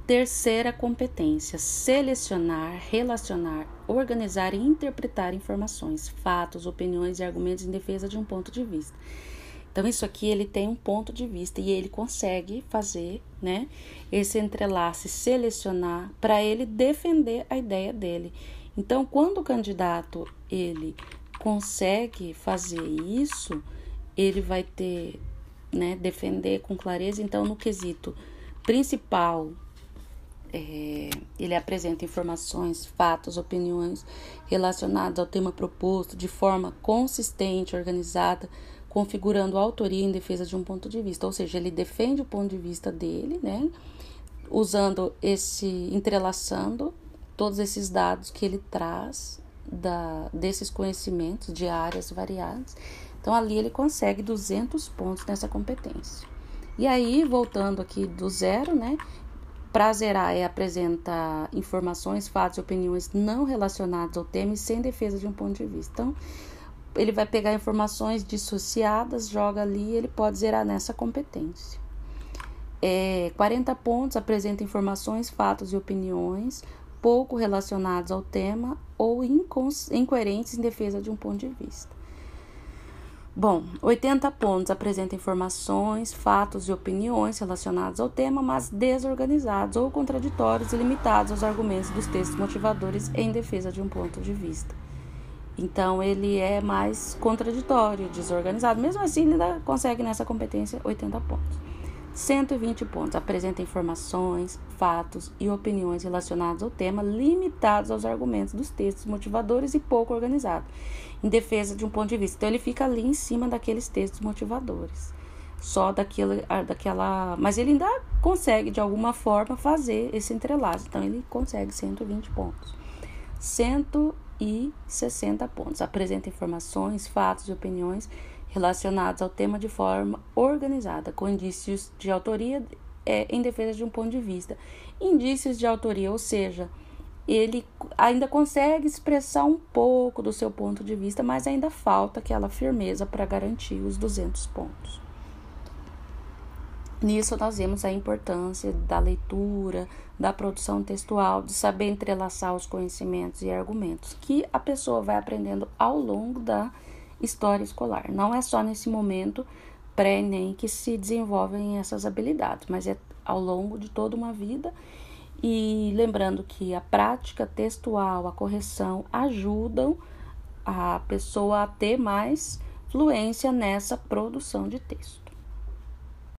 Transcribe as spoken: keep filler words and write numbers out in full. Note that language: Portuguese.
Terceira competência: selecionar, relacionar, organizar e interpretar informações, fatos, opiniões e argumentos em defesa de um ponto de vista. Então, isso aqui ele tem um ponto de vista e ele consegue fazer, né, esse entrelace, selecionar para ele defender a ideia dele. Então, quando o candidato ele consegue fazer isso, ele vai ter, né, defender com clareza. Então, no quesito principal, é, ele apresenta informações, fatos, opiniões relacionados ao tema proposto de forma consistente, organizada, configurando a autoria em defesa de um ponto de vista. Ou seja, ele defende o ponto de vista dele, né, usando esse, entrelaçando todos esses dados que ele traz da, desses conhecimentos de áreas variadas. Então, ali ele consegue duzentos pontos nessa competência. E aí, voltando aqui do zero, né, para zerar é apresentar informações, fatos e opiniões não relacionados ao tema e sem defesa de um ponto de vista. Então, ele vai pegar informações dissociadas, joga ali, ele pode zerar nessa competência. É, quarenta pontos, apresenta informações, fatos e opiniões pouco relacionados ao tema ou incoerentes em defesa de um ponto de vista. Bom, oitenta pontos, apresenta informações, fatos e opiniões relacionados ao tema, mas desorganizados ou contraditórios e limitados aos argumentos dos textos motivadores em defesa de um ponto de vista. Então, ele é mais contraditório, desorganizado. Mesmo assim, ele ainda consegue nessa competência oitenta pontos. cento e vinte pontos. Apresenta informações, fatos e opiniões relacionados ao tema, limitados aos argumentos dos textos motivadores e pouco organizados, em defesa de um ponto de vista. Então, ele fica ali em cima daqueles textos motivadores. Só daquela, daquela... Mas ele ainda consegue, de alguma forma, fazer esse entrelaço. Então, ele consegue cento e vinte pontos. cento e sessenta pontos. Apresenta informações, fatos e opiniões relacionados ao tema de forma organizada, com indícios de autoria é, em defesa de um ponto de vista. Indícios de autoria, ou seja, ele ainda consegue expressar um pouco do seu ponto de vista, mas ainda falta aquela firmeza para garantir os duzentos pontos. Nisso nós vemos a importância da leitura, da produção textual, de saber entrelaçar os conhecimentos e argumentos que a pessoa vai aprendendo ao longo da história escolar. Não é só nesse momento pré-ENEM que se desenvolvem essas habilidades, mas é ao longo de toda uma vida. E lembrando que a prática textual, a correção ajudam a pessoa a ter mais fluência nessa produção de texto.